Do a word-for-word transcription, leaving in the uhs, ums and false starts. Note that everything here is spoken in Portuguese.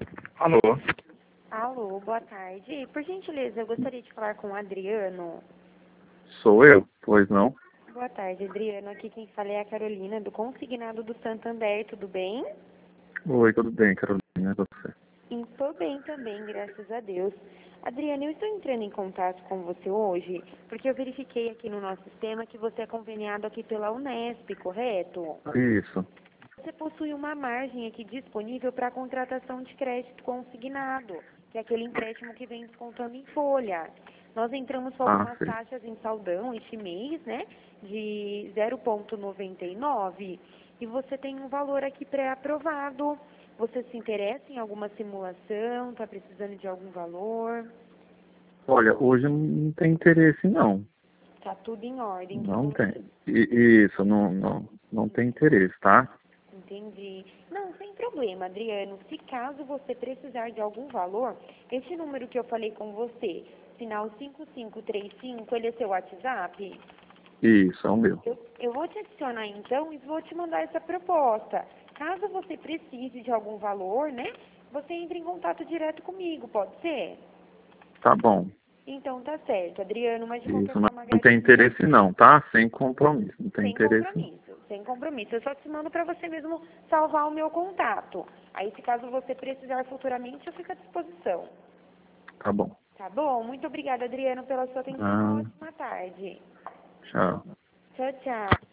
Alô? Alô, boa tarde. Por gentileza, eu gostaria de falar com o Adriano. Sou eu? Pois não? Boa tarde, Adriano. Aqui quem fala é a Carolina, do Consignado do Santander. Tudo bem? Oi, tudo bem, Carolina? E você? Estou bem também, graças a Deus. Adriano, eu estou entrando em contato com você hoje porque eu verifiquei aqui no nosso sistema que você é conveniado aqui pela Unesp, correto? Isso. Você possui uma margem aqui disponível para a contratação de crédito consignado, que é aquele empréstimo que vem descontando em folha. Nós entramos com Ah, algumas sim. taxas em saldão este mês, né, de zero vírgula noventa e nove, e você tem um valor aqui pré-aprovado. Você se interessa em alguma simulação? Está precisando de algum valor? Olha, hoje não tem interesse, não. Está tudo em ordem, Não então. tem. I- Isso, não, não, não tem interesse, tá? Entendi. Não, sem problema, Adriano. Se caso você precisar de algum valor, esse número que eu falei com você, final cinco cinco três cinco, ele é seu WhatsApp? Isso, é o meu. Eu, eu vou te adicionar então e vou te mandar essa proposta. Caso você precise de algum valor, né, você entre em contato direto comigo, pode ser? Tá bom. Então tá certo, Adriano, mas de qualquer Isso, não, forma não tem agradeço. interesse não, tá? Sem compromisso. Não tem Sem interesse não. compromisso, sem compromisso. Eu só te mando para você mesmo salvar o meu contato. Aí, se caso você precisar futuramente, eu fico à disposição. Tá bom. Tá bom? Muito obrigada, Adriano, pela sua atenção. Uma Ah, ótima tarde. tchau. Tchau, tchau.